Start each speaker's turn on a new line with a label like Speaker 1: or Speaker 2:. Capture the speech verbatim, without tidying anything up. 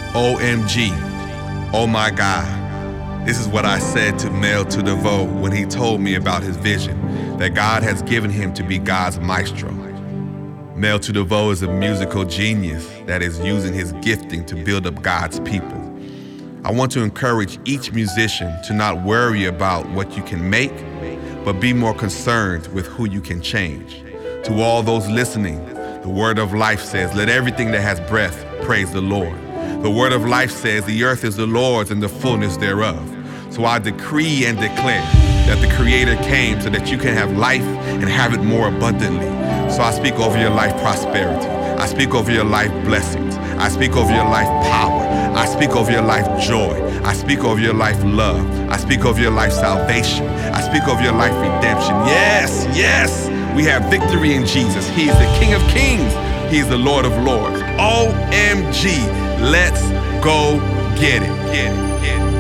Speaker 1: O M G, oh my God. This is what I said to Mel to DeVoe when he told me about his vision, that God has given him to be God's maestro. Mel to DeVoe is a musical genius that is using his gifting to build up God's people. I want to encourage each musician to not worry about what you can make, but be more concerned with who you can change. To all those listening, the word of life says, let everything that has breath praise the Lord. The word of life says, the earth is the Lord's and the fullness thereof. So I decree and declare that the Creator came so that you can have life and have it more abundantly. So I speak over your life prosperity. I speak over your life blessings. I speak over your life power. I speak over your life joy. I speak over your life love. I speak over your life salvation. I speak over your life redemption. Yes, yes, we have victory in Jesus. He is the King of Kings. He is the Lord of Lords. O M G, let's go get it, get it, get it.